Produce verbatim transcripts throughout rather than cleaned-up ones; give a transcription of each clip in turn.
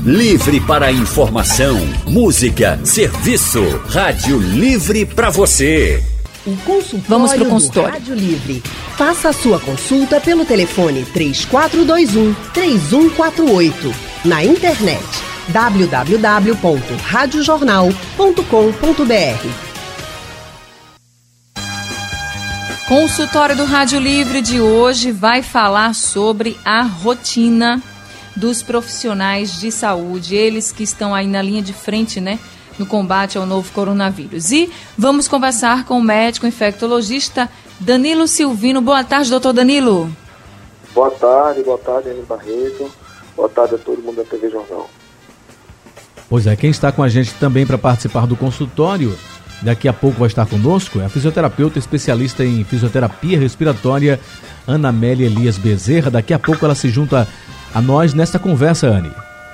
Livre para informação, música, serviço. Rádio Livre para você. O consultório Vamos pro consultório. Rádio Livre. Faça a sua consulta pelo telefone três quatro dois um, três um quatro oito. Na internet w w w ponto rádio jornal ponto com ponto b r. Consultório do Rádio Livre de hoje vai falar sobre a rotina dos profissionais de saúde, eles que estão aí na linha de frente, né, no combate ao novo coronavírus. E vamos conversar com o médico infectologista Danilo Silvino. Boa tarde, doutor Danilo. Boa tarde, boa tarde, Ana Barreto. Boa tarde a todo mundo da T V Jornal. Pois é, quem está com a gente também para participar do consultório, daqui a pouco vai estar conosco, é a fisioterapeuta especialista em fisioterapia respiratória, Ana Amélia Elias Bezerra. Daqui a pouco ela se junta a nós nesta conversa, Anne.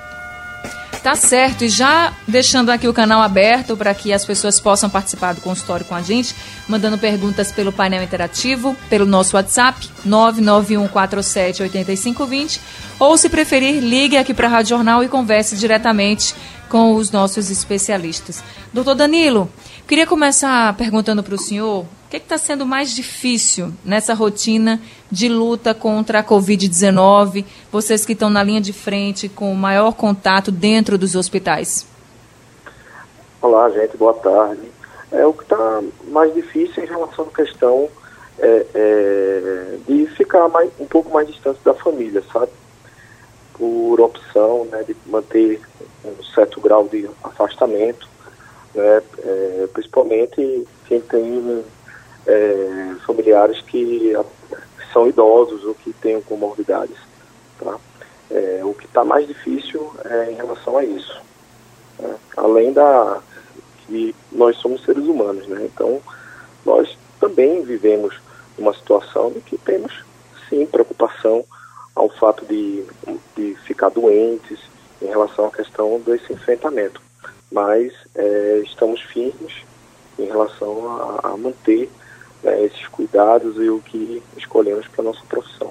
Tá certo, e já deixando aqui o canal aberto para que as pessoas possam participar do consultório com a gente, mandando perguntas pelo painel interativo, pelo nosso WhatsApp, nove nove um quatro sete oito cinco dois zero, ou se preferir, ligue aqui para a Rádio Jornal e converse diretamente com os nossos especialistas. Doutor Danilo, queria começar perguntando para o senhor, o que está sendo mais difícil nessa rotina de luta contra a covid dezenove, vocês que estão na linha de frente com o maior contato dentro dos hospitais? Olá, gente, boa tarde. É, o que está mais difícil em relação à questão é, é, de ficar mais, um pouco mais distante da família, sabe? Por opção, né, de manter um certo grau de afastamento, né, é, principalmente quem tem é, familiares que, que são idosos ou que tenham comorbidades, tá? É, o que está mais difícil é em relação a isso, né? Além da que nós somos seres humanos, né? Então nós também vivemos uma situação de que temos sim preocupação ao fato de, de ficar doentes em relação à questão desse enfrentamento, mas é, estamos firmes em relação a, a manter, né, esses cuidados e o que escolhemos para a nossa profissão.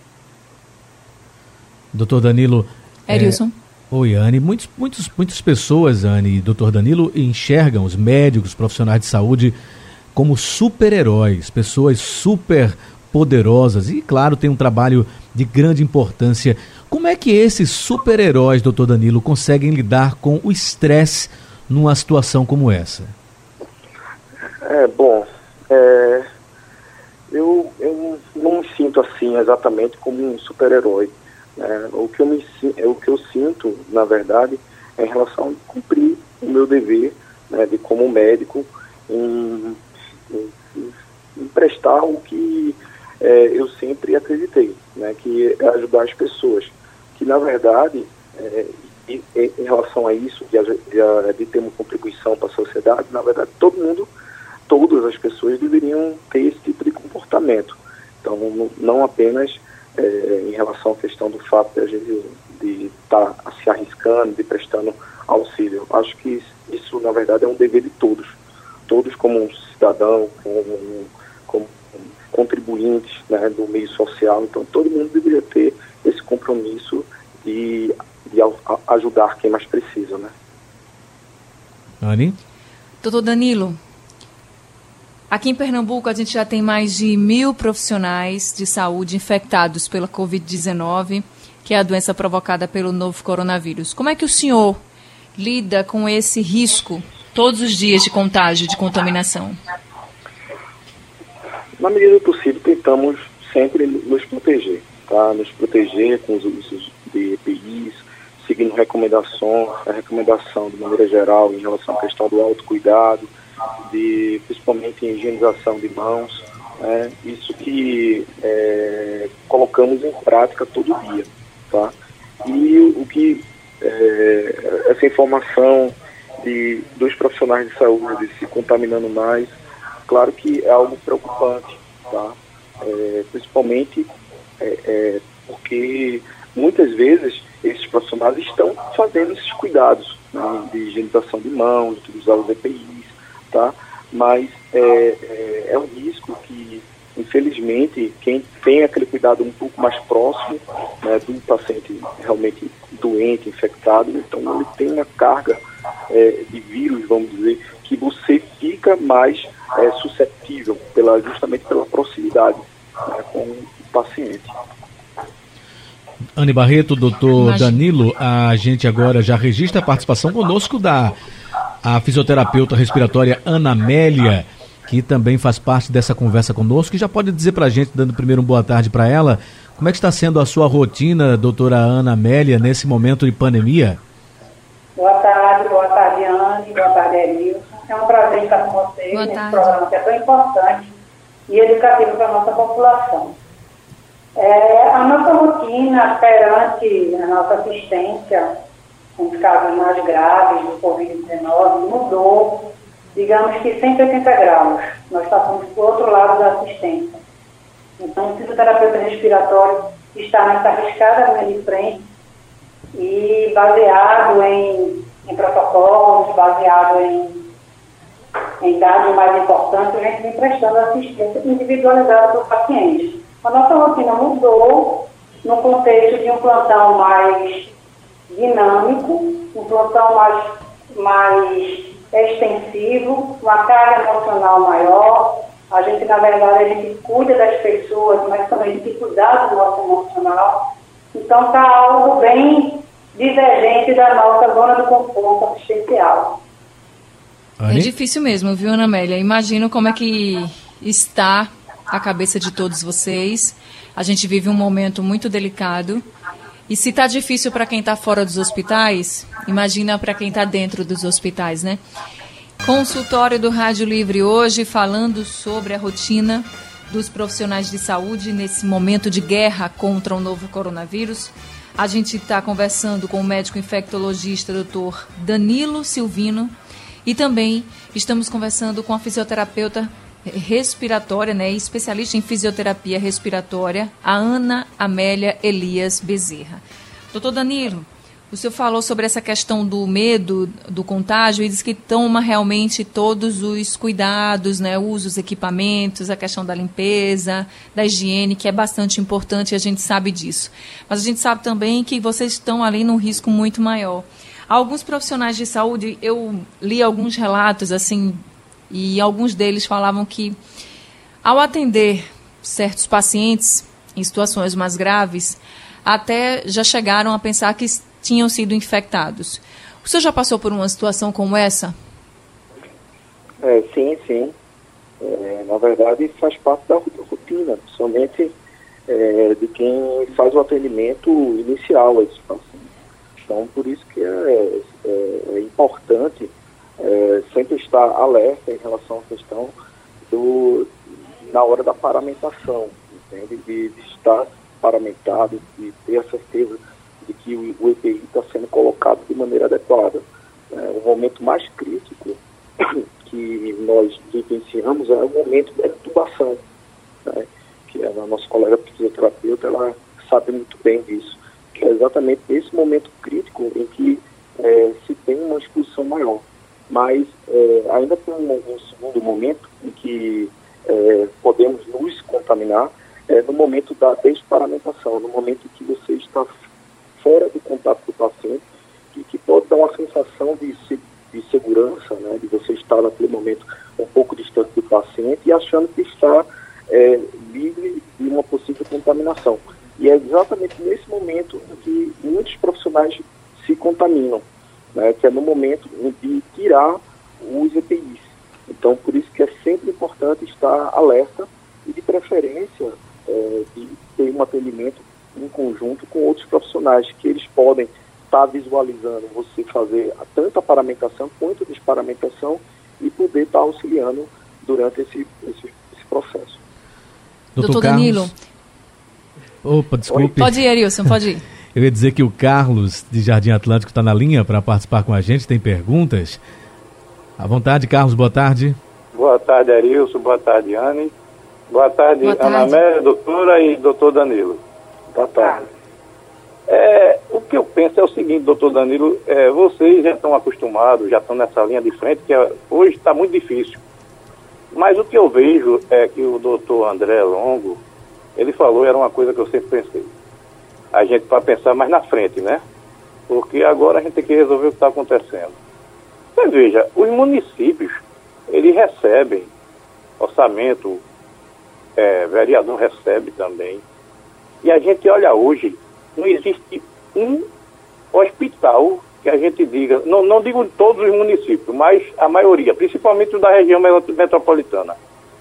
Doutor Danilo... Erilson. É, oi, Anne. Muitos, muitos, muitas pessoas, Anne e doutor Danilo, enxergam os médicos, os profissionais de saúde como super-heróis, pessoas super poderosas e, claro, tem um trabalho de grande importância. Como é que esses super-heróis, doutor Danilo, conseguem lidar com o estresse numa situação como essa? É, bom, é, eu, eu não me sinto assim exatamente como um super-herói. Né? O que eu me, o que eu sinto, na verdade, é em relação a cumprir o meu dever, né, de como médico, em, em, em prestar o que é, eu sempre acreditei, né, que é ajudar as pessoas. Que, na verdade, é, em, em relação a isso, de, de, de ter uma contribuição para a sociedade, na verdade, todo mundo, todas as pessoas deveriam ter esse tipo de comportamento. Então, não, não apenas é, em relação à questão do fato de a gente de estar tá se arriscando, de prestando auxílio. Acho que isso, na verdade, é um dever de todos. Todos como um cidadão, como, como contribuintes, né, do meio social. Então, todo mundo deveria ter esse compromisso de, de ajudar quem mais precisa, né? Anne? Doutor Danilo, aqui em Pernambuco a gente já tem mais de mil profissionais de saúde infectados pela covid dezenove, que é a doença provocada pelo novo coronavírus. Como é que o senhor lida com esse risco todos os dias de contágio, de contaminação? Na medida do possível, tentamos sempre nos proteger, tá? Nos proteger com os usos de E P Is, seguindo recomendações, a recomendação de maneira geral em relação à questão do autocuidado, de, principalmente em higienização de mãos, né? Isso que é, colocamos em prática todo dia, tá? E o que é, essa informação de, dos profissionais de saúde se contaminando mais, claro que é algo preocupante, tá? É, principalmente é, é, porque muitas vezes esses profissionais estão fazendo esses cuidados, né, de higienização de mãos, de usar os E P Is, tá? Mas é, é, é um risco que, infelizmente, quem tem aquele cuidado um pouco mais próximo, né, do paciente realmente doente, infectado, então ele tem uma carga é, de vírus, vamos dizer, que você fica mais é, suscetível, pela, justamente pela proximidade, né, com o paciente. Anne Barreto, doutor Danilo, a gente agora já registra a participação conosco da a fisioterapeuta respiratória Ana Amélia, que também faz parte dessa conversa conosco, e já pode dizer para a gente, dando primeiro uma boa tarde para ela, como é que está sendo a sua rotina, doutora Ana Amélia, nesse momento de pandemia? Boa tarde, boa tarde, Anne, boa tarde, Erilson. É um prazer estar com vocês boa nesse tarde. Programa que é tão importante e educativo para a nossa população. É, a nossa rotina perante a nossa assistência com os casos mais graves do covid dezenove mudou, digamos que cento e oitenta graus. Nós passamos para o outro lado da assistência. Então, o fisioterapeuta respiratório está nessa arriscada linha de frente e baseado em, em protocolos, baseado em, em dados mais importantes, a gente vem prestando assistência individualizada para o paciente. A nossa rotina mudou no contexto de um plantão mais dinâmico, um plantão mais, mais extensivo, uma carga emocional maior. A gente, na verdade, a gente cuida das pessoas, mas também tem que cuidar do nosso emocional. Então, está algo bem divergente da nossa zona de conforto assistencial. É difícil mesmo, viu, Ana Amélia? Imagino como é que está a cabeça de todos vocês. A gente vive um momento muito delicado. E se está difícil para quem está fora dos hospitais, imagina para quem está dentro dos hospitais, né? Consultório do Rádio Livre hoje, falando sobre a rotina dos profissionais de saúde nesse momento de guerra contra o novo coronavírus. A gente está conversando com o médico infectologista doutor Danilo Silvino e também estamos conversando com a fisioterapeuta respiratória, né, especialista em fisioterapia respiratória, a Ana Amélia Elias Bezerra. Doutor Danilo, o senhor falou sobre essa questão do medo do contágio e diz que toma realmente todos os cuidados, né, usa os equipamentos, a questão da limpeza, da higiene, que é bastante importante e a gente sabe disso. Mas a gente sabe também que vocês estão ali num risco muito maior. Alguns profissionais de saúde, eu li alguns relatos, assim, e alguns deles falavam que, ao atender certos pacientes em situações mais graves, até já chegaram a pensar que tinham sido infectados. O senhor já passou por uma situação como essa? É, sim, sim. É, na verdade, faz parte da rotina, somente é, de quem faz o atendimento inicial a esses pacientes. Então, por isso que é, é, é importante É, sempre estar alerta em relação à questão do, na hora da paramentação, entende? De, de estar paramentado, de ter a certeza de que o, o E P I está sendo colocado de maneira adequada. É, o momento mais crítico que nós vivenciamos é o momento da intubação, né? Que a nossa colega fisioterapeuta, ela sabe muito bem disso, que é exatamente esse momento crítico em que é, se tem uma exposição maior. Mas é, ainda tem um, um segundo momento em que é, podemos nos contaminar, é, no momento da desparamentação, no momento em que você está fora do contato do paciente, e que pode dar uma sensação de, de segurança, né, de você estar naquele momento um pouco distante do paciente e achando que está é, livre de uma possível contaminação. E é exatamente nesse momento em que muitos profissionais se contaminam, né, que é no momento de tirar os E P Is. Então, por isso que é sempre importante estar alerta e, de preferência, é, de ter um atendimento em conjunto com outros profissionais, que eles podem estar visualizando você fazer tanto a paramentação quanto a desparamentação e poder estar auxiliando durante esse, esse, esse processo. Doutor Danilo. Opa, desculpe. Pode ir, Arilson, pode ir. Eu ia dizer que o Carlos, de Jardim Atlântico, está na linha para participar com a gente, tem perguntas. À vontade, Carlos, boa tarde. Boa tarde, Arilson, boa tarde, Anne. Boa tarde, boa tarde. Ana Amélia, doutora e doutor Danilo. Boa tarde. É, o que eu penso é o seguinte, doutor Danilo, é, vocês já estão acostumados, já estão nessa linha de frente, que é, hoje está muito difícil. Mas o que eu vejo é que o doutor André Longo, ele falou, era uma coisa que eu sempre pensei. A gente para pensar mais na frente, né? porque agora a gente tem que resolver o que está acontecendo. Você veja, os municípios, eles recebem orçamento, é, vereador recebe também, e a gente olha hoje, não existe um hospital que a gente diga, não, não digo todos os municípios, mas a maioria, principalmente da região metropolitana,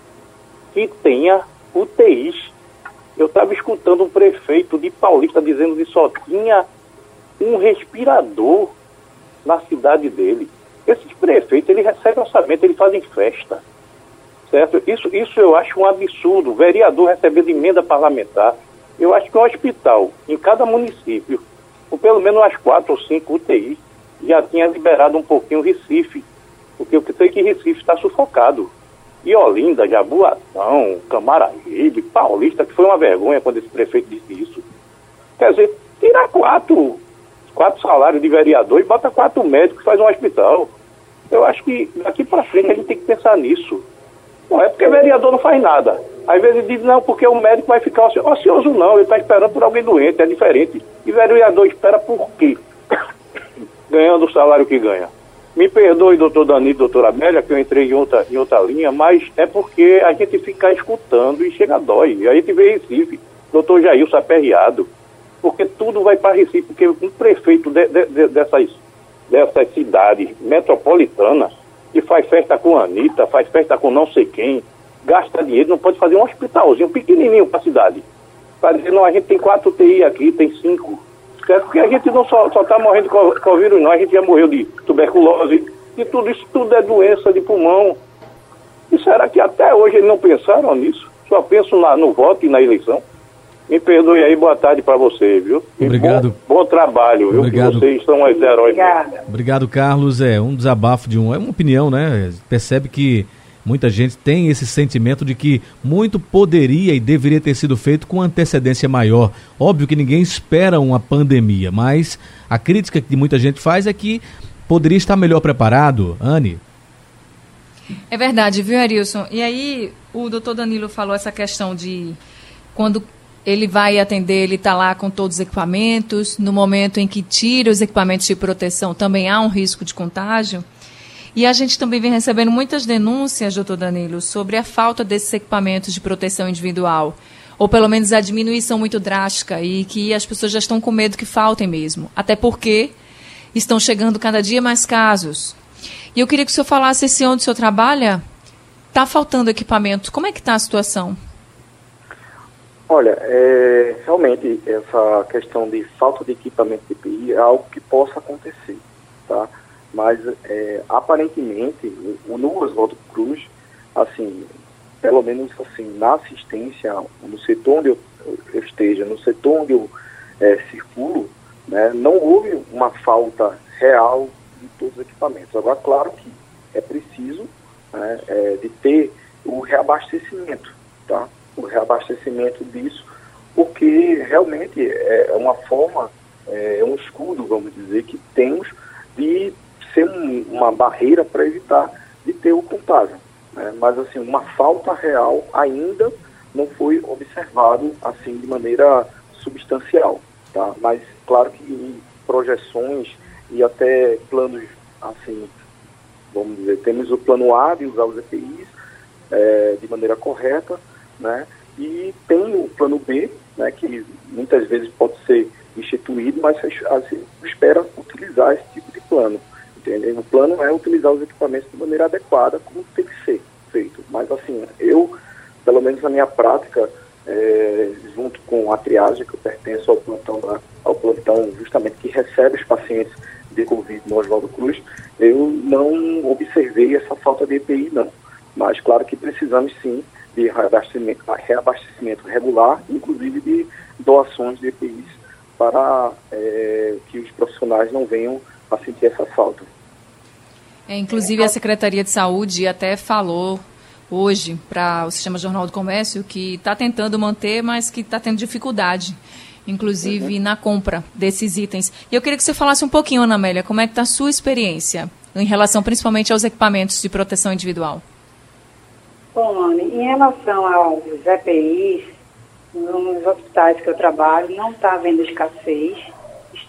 que tenha U T Is. Eu estava escutando um prefeito de Paulista dizendo que só tinha um respirador na cidade dele. Esses prefeitos, eles recebem orçamento, eles fazem festa, certo? Isso, isso eu acho um absurdo, o vereador recebendo emenda parlamentar. Eu acho que um hospital em cada município, ou pelo menos umas quatro ou cinco U T Is, já tinha liberado um pouquinho o Recife, porque eu sei que Recife está sufocado. E Olinda, Jaboatão, Camaragibe, Paulista, que foi uma vergonha quando esse prefeito disse isso. Quer dizer, tirar quatro, quatro salários de vereador e bota quatro médicos e faz um hospital. Eu acho que daqui para frente a gente tem que pensar nisso. Não é porque vereador não faz nada. Às vezes diz, não, porque o médico vai ficar ocioso. Ocioso não, ele está esperando por alguém doente, é diferente. E vereador espera por quê? Ganhando o salário que ganha. Me perdoe, doutor Danilo, doutora Amélia, que eu entrei em outra, em outra linha, mas é porque a gente fica escutando e chega a dói. E aí a gente vê Recife, doutor Jailson aperreado, porque tudo vai para Recife, porque um prefeito de, de, de, dessas, dessas cidades metropolitanas, que faz festa com a Anitta, faz festa com não sei quem, gasta dinheiro, não pode fazer um hospitalzinho pequenininho para a cidade. Para dizer, não, a gente tem quatro U T I aqui, tem cinco. Certo? Porque a gente não só está morrendo com, com o vírus, não, a gente já morreu de tuberculose, e tudo isso tudo é doença de pulmão. E será que até hoje eles não pensaram nisso? Só pensam na, no voto e na eleição? Me perdoe aí, boa tarde para você, viu? E obrigado. Bom, bom trabalho, viu? Obrigado. Vocês são os heróis. Obrigada. Obrigado, Carlos. É um desabafo de um, é uma opinião, né? Percebe que muita gente tem esse sentimento de que muito poderia e deveria ter sido feito com antecedência maior. Óbvio que ninguém espera uma pandemia, mas a crítica que muita gente faz é que poderia estar melhor preparado. Anne? É verdade, viu, Arilson? E aí, o doutor Danilo falou essa questão de quando ele vai atender, ele está lá com todos os equipamentos, no momento em que tira os equipamentos de proteção, também há um risco de contágio. E a gente também vem recebendo muitas denúncias, doutor Danilo, sobre a falta desses equipamentos de proteção individual, ou pelo menos a diminuição muito drástica, e que as pessoas já estão com medo que faltem mesmo, até porque estão chegando cada dia mais casos. E eu queria que o senhor falasse se onde o senhor trabalha está faltando equipamento. Como é que está a situação? Olha, é, realmente essa questão de falta de equipamento de E P I é algo que possa acontecer, tá? Mas, é, aparentemente, o, no Oswaldo Cruz, assim, pelo menos assim, na assistência, no setor onde eu, eu esteja, no setor onde eu é, circulo, né, não houve uma falta real de todos os equipamentos. Agora, claro que é preciso, né, é, de ter o reabastecimento, tá? O reabastecimento disso, porque realmente é uma forma, é um escudo, vamos dizer, que temos de ser um, uma barreira para evitar de ter o contágio, né? Mas assim, uma falta real ainda não foi observado assim de maneira substancial, tá? Mas claro que em projeções e até planos assim, vamos dizer, temos o plano A de usar os E P Is é, de maneira correta, né? E tem o plano B, né, que muitas vezes pode ser instituído, mas a gente espera utilizar esse tipo de plano. Entendeu? O plano é utilizar os equipamentos de maneira adequada, como tem que ser feito. Mas assim, eu, pelo menos na minha prática, é, junto com a triagem, que eu pertenço ao plantão, ao plantão justamente que recebe os pacientes de Covid no Oswaldo Cruz, eu não observei essa falta de E P I, não. Mas claro que precisamos sim de reabastecimento, reabastecimento regular, inclusive de doações de E P Is para é, que os profissionais não venham a sentir essa falta. É, inclusive a Secretaria de Saúde até falou hoje para o Sistema Jornal do Comércio que está tentando manter, mas que está tendo dificuldade, inclusive uhum. na compra desses itens. E eu queria que você falasse um pouquinho, Ana Amélia, como é que está a sua experiência em relação principalmente aos equipamentos de proteção individual? Bom, Anne, em relação aos E P Is, nos hospitais que eu trabalho, não está havendo escassez.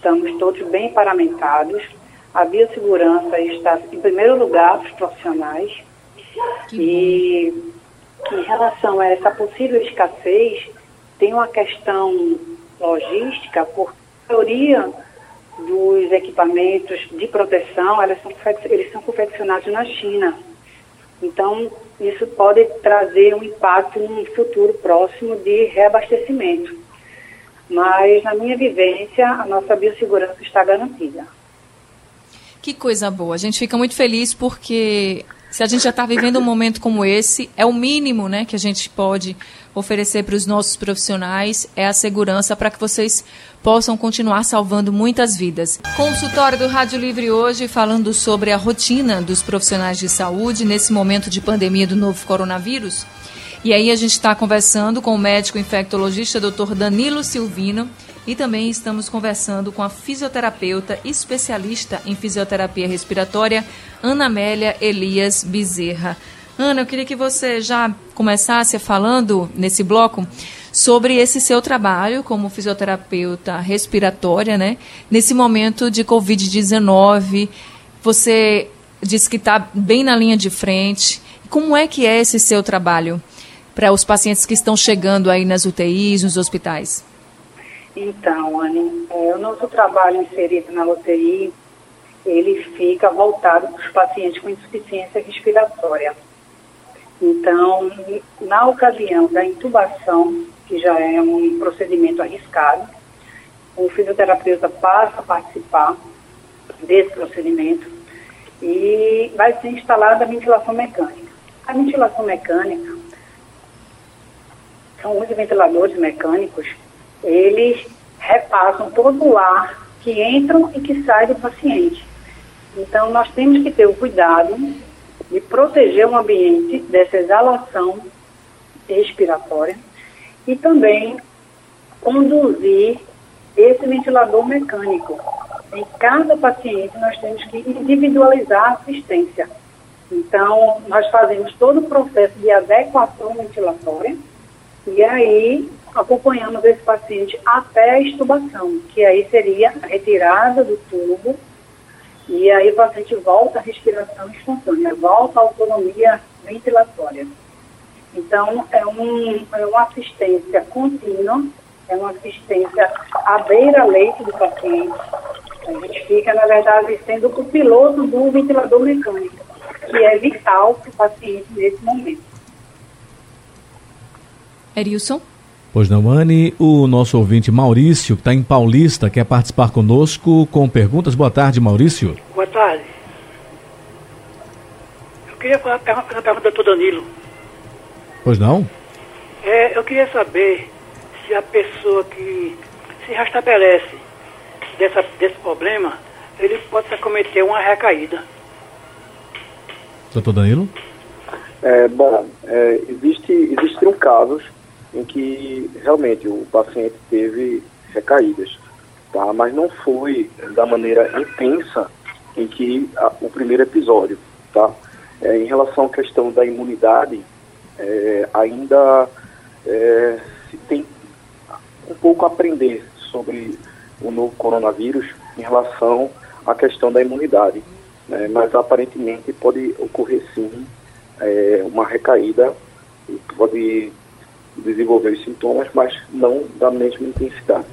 estamos todos bem paramentados. A biossegurança está em primeiro lugar para os profissionais. E em relação a essa possível escassez, tem uma questão logística, porque a maioria dos equipamentos de proteção, elas são, eles são confeccionados na China. Então, isso pode trazer um impacto num futuro próximo de reabastecimento. Mas, na minha vivência, a nossa biossegurança está garantida. Que coisa boa. A gente fica muito feliz porque se a gente já está vivendo um momento como esse, é o mínimo, né, que a gente pode oferecer para os nossos profissionais, é a segurança para que vocês possam continuar salvando muitas vidas. Consultório do Rádio Livre hoje falando sobre a rotina dos profissionais de saúde nesse momento de pandemia do novo coronavírus. E aí a gente está conversando com o médico infectologista doutor Danilo Silvino e também estamos conversando com a fisioterapeuta especialista em fisioterapia respiratória, Ana Amélia Elias Bezerra. Ana, eu queria que você já começasse falando nesse bloco sobre esse seu trabalho como fisioterapeuta respiratória, né? Nesse momento de covid dezenove, você disse que está bem na linha de frente. Como é que é esse seu trabalho para os pacientes que estão chegando aí nas U T Is, nos hospitais? Então, Anny, é, o nosso trabalho inserido na U T I, ele fica voltado para os pacientes com insuficiência respiratória. Então, na ocasião da intubação, que já é um procedimento arriscado, o fisioterapeuta passa a participar desse procedimento e vai ser instalada a ventilação mecânica. A ventilação mecânica são os ventiladores mecânicos, eles repassam todo o ar que entra e que sai do paciente. Então, nós temos que ter o cuidado de proteger o ambiente dessa exalação respiratória e também conduzir esse ventilador mecânico. Em cada paciente, nós temos que individualizar a assistência. Então, nós fazemos todo o processo de adequação ventilatória e aí acompanhamos esse paciente até a extubação, que aí seria a retirada do tubo, e aí o paciente volta à respiração espontânea, volta à autonomia ventilatória. Então, é, um, é uma assistência contínua, é uma assistência à beira-leito do paciente. A gente fica, na verdade, sendo o piloto do ventilador mecânico, que é vital para o paciente nesse momento. Erilson? Pois não, Anny, o nosso ouvinte Maurício, que está em Paulista, quer participar conosco com perguntas. Boa tarde, Maurício. Boa tarde. Eu queria fazer uma pergunta ao doutor Danilo. Pois não? É, eu queria saber se a pessoa que se restabelece dessa, desse problema, ele pode cometer uma recaída. doutor Danilo? É, bom, é, existe, existiram casos em que realmente o paciente teve recaídas, tá? Mas não foi da maneira intensa em que a, o primeiro episódio, tá? É, em relação à questão da imunidade, é, ainda é, se tem um pouco a aprender sobre o novo coronavírus em relação à questão da imunidade, né? Mas aparentemente pode ocorrer sim é, uma recaída e pode desenvolver os sintomas, mas não da mesma intensidade.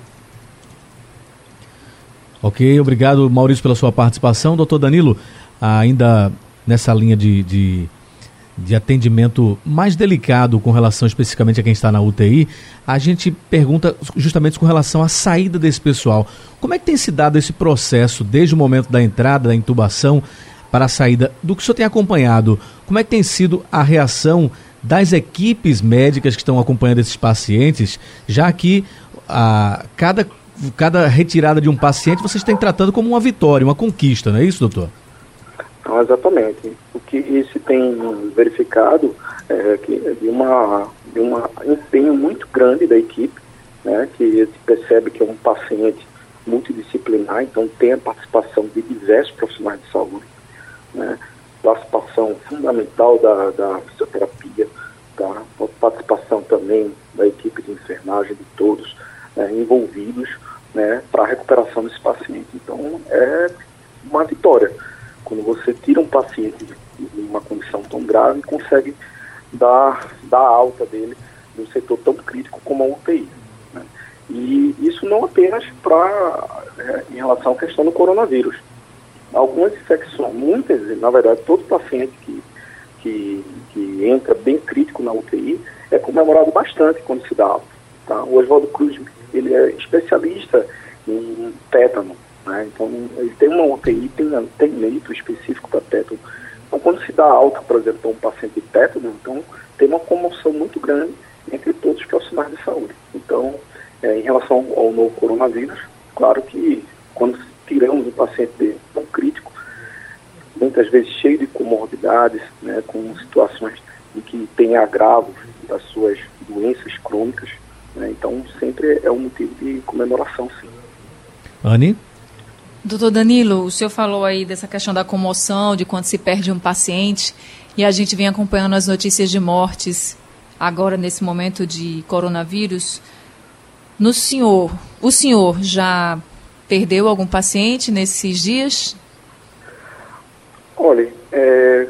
Ok, obrigado, Maurício, pela sua participação. doutor Danilo, ainda nessa linha de, de, de atendimento mais delicado com relação especificamente a quem está na U T I, a gente pergunta justamente com relação à saída desse pessoal. Como é que tem se dado esse processo desde o momento da entrada, da intubação, para a saída? Do que o senhor tem acompanhado, como é que tem sido a reação das equipes médicas que estão acompanhando esses pacientes, já que a, cada, cada retirada de um paciente vocês têm tratando como uma vitória, uma conquista, não é isso, doutor? Não, exatamente. O que se tem verificado é que de uma de um empenho muito grande da equipe, né, que se percebe que é um paciente multidisciplinar, então tem a participação de diversos profissionais de saúde, né, participação fundamental da, da fisioterapia, tá? Participação também da equipe de enfermagem, de todos né, envolvidos né, para a recuperação desse paciente. Então, é uma vitória quando você tira um paciente de uma condição tão grave e consegue dar, dar alta dele num setor tão crítico como a U T I. Né? E isso não apenas pra, é, em relação à questão do coronavírus. Algumas infecções, muitas, na verdade, todo paciente que, que, que entra bem crítico na U T I é comemorado bastante quando se dá alta. Tá? O Oswaldo Cruz, ele é especialista em tétano, né? Então ele tem uma U T I, tem, tem leito específico para tétano. Então quando se dá alta, por exemplo, para um paciente de tétano, então tem uma comoção muito grande entre todos os profissionais de saúde. Então, é, em relação ao novo coronavírus, claro que quando tiramos um paciente de, tão crítico, muitas vezes cheio de comorbidades, né, com situações em que tem agravos das suas doenças crônicas, né, então sempre é um motivo de comemoração, sim. Anny? Doutor Danilo, o senhor falou aí dessa questão da comoção, de quando se perde um paciente, e a gente vem acompanhando as notícias de mortes agora nesse momento de coronavírus. No senhor, o senhor já perdeu algum paciente nesses dias? Olha, é,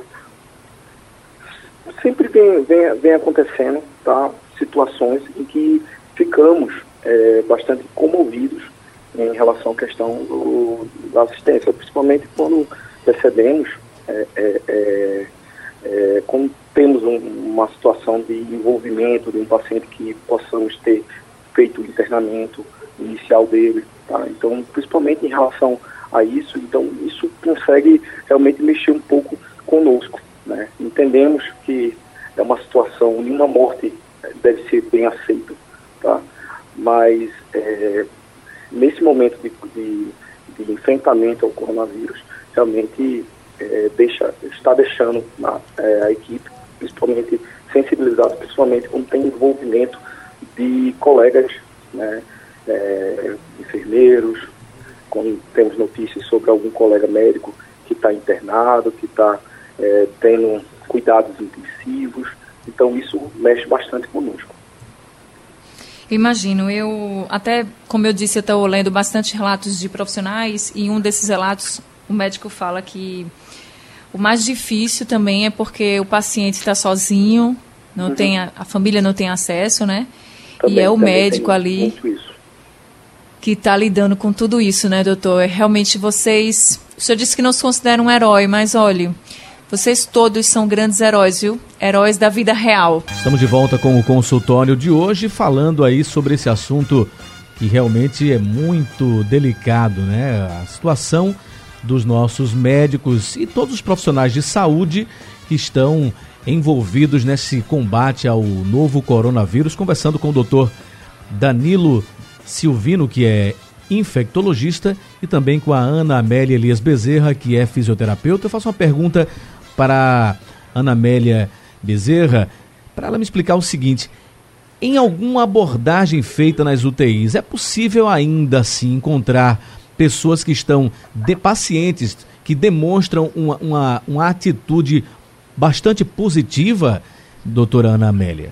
sempre vem, vem, vem acontecendo, tá, situações em que ficamos é, bastante comovidos em relação à questão do, da assistência, principalmente quando percebemos, é, é, é, é, quando temos um, uma situação de envolvimento de um paciente que possamos ter feito o internamento inicial dele, tá? Então, principalmente em relação a isso, então isso consegue realmente mexer um pouco conosco, né? Entendemos que é uma situação, nenhuma morte deve ser bem aceita, tá? Mas é, nesse momento de, de, de enfrentamento ao coronavírus, realmente é, deixa, está deixando a, é, a equipe, principalmente sensibilizada, principalmente quando tem envolvimento de colegas, né, é, enfermeiros, quando temos notícias sobre algum colega médico que está internado, que está é, tendo cuidados intensivos, então isso mexe bastante conosco. Imagino, eu até, como eu disse, eu estou lendo bastante relatos de profissionais e em um desses relatos o médico fala que o mais difícil também é porque o paciente está sozinho, não uhum. tem a, a família não tem acesso, né? Também, e é o médico ali que está lidando com tudo isso, né, doutor? É, realmente vocês, o senhor disse que não se considera um herói, mas olha, vocês todos são grandes heróis, viu? Heróis da vida real. Estamos de volta com o consultório de hoje, falando aí sobre esse assunto que realmente é muito delicado, né? A situação dos nossos médicos e todos os profissionais de saúde que estão envolvidos nesse combate ao novo coronavírus. Conversando com o doutor Danilo Silvino, que é infectologista, e também com a Ana Amélia Elias Bezerra, que é fisioterapeuta. Eu faço uma pergunta para a Ana Amélia Bezerra, para ela me explicar o seguinte: em alguma abordagem feita nas U T Is, é possível ainda assim encontrar pessoas que estão, de pacientes que demonstram uma, uma, uma atitude bastante positiva, doutora Ana Amélia?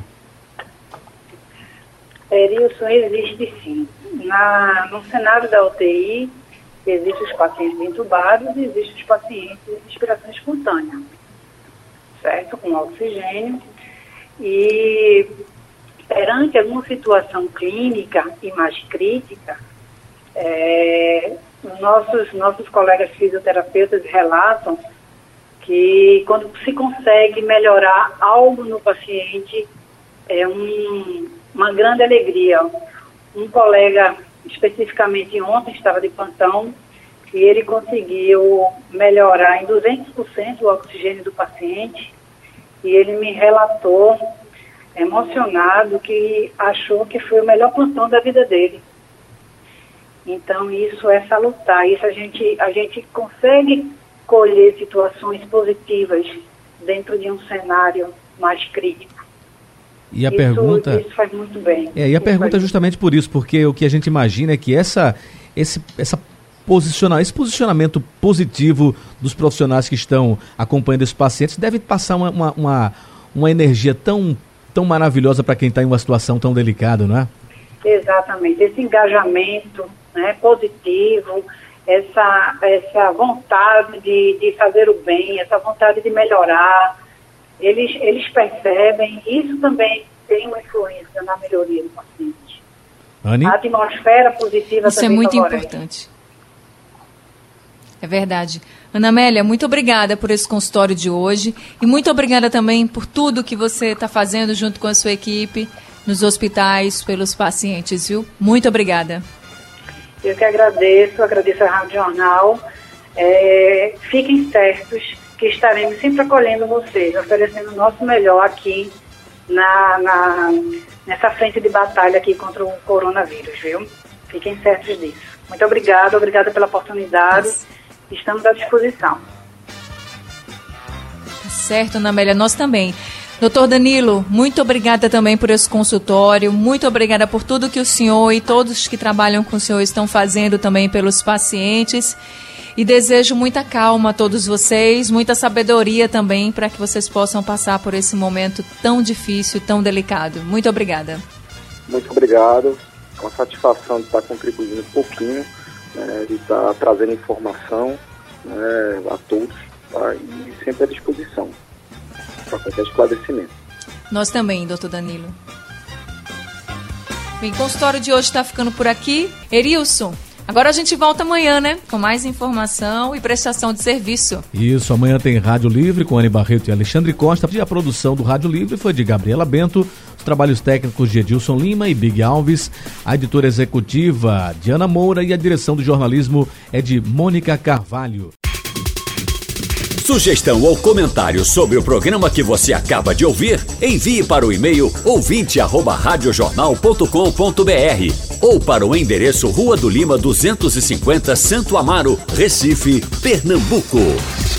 Erilson, existe sim. Na, no cenário da U T I, existem os pacientes entubados e existem os pacientes de respiração espontânea, certo? Com oxigênio. E perante alguma situação clínica e mais crítica, é, nossos, nossos colegas fisioterapeutas relatam que quando se consegue melhorar algo no paciente, é um, uma grande alegria. Um colega, especificamente ontem, estava de plantão e ele conseguiu melhorar em duzentos por cento o oxigênio do paciente e ele me relatou, emocionado, que achou que foi o melhor plantão da vida dele. Então, isso é salutar. Isso a gente, a gente consegue colher situações positivas dentro de um cenário mais crítico. E a isso, pergunta... Isso faz muito bem. É, e a isso pergunta é justamente por isso, porque o que a gente imagina é que essa, esse, essa posiciona, esse posicionamento positivo dos profissionais que estão acompanhando esses pacientes deve passar uma, uma, uma, uma energia tão, tão maravilhosa para quem está em uma situação tão delicada, não é? Exatamente. Esse engajamento né, positivo, essa, essa vontade de, de fazer o bem, essa vontade de melhorar, eles, eles percebem, isso também tem uma influência na melhoria do paciente. Anny? A atmosfera positiva isso também é muito favorece. importante. É verdade. Ana Amélia, muito obrigada por esse consultório de hoje e muito obrigada também por tudo que você está fazendo junto com a sua equipe nos hospitais, pelos pacientes, viu? Muito obrigada. Eu que agradeço, agradeço a Rádio Jornal. É, fiquem certos que estaremos sempre acolhendo vocês, oferecendo o nosso melhor aqui na, na, nessa frente de batalha aqui contra o coronavírus, viu? Fiquem certos disso. Muito obrigada, obrigada pela oportunidade. Nossa. Estamos à disposição. Tá certo, Ana Amélia, nós também. Doutor Danilo, muito obrigada também por esse consultório, muito obrigada por tudo que o senhor e todos que trabalham com o senhor estão fazendo também pelos pacientes e desejo muita calma a todos vocês, muita sabedoria também para que vocês possam passar por esse momento tão difícil, tão delicado. Muito obrigada. Muito obrigado, com a satisfação de estar contribuindo um pouquinho, né, de estar trazendo informação, né, a todos, tá, e sempre à disposição para qualquer esclarecimento. Nós também, doutor Danilo. Bem, o consultório de hoje está ficando por aqui. Erilson, agora a gente volta amanhã, né? Com mais informação e prestação de serviço. Isso, amanhã tem Rádio Livre com Anny Barreto e Alexandre Costa. E a produção do Rádio Livre foi de Gabriela Bento. Os trabalhos técnicos de Edilson Lima e Big Alves. A editora executiva de Ana Moura e a direção do jornalismo é de Mônica Carvalho. Sugestão ou comentário sobre o programa que você acaba de ouvir, envie para o e-mail ouvinte arroba radiojornal ponto com ponto br ou para o endereço Rua do Lima duzentos e cinquenta, Santo Amaro, Recife, Pernambuco.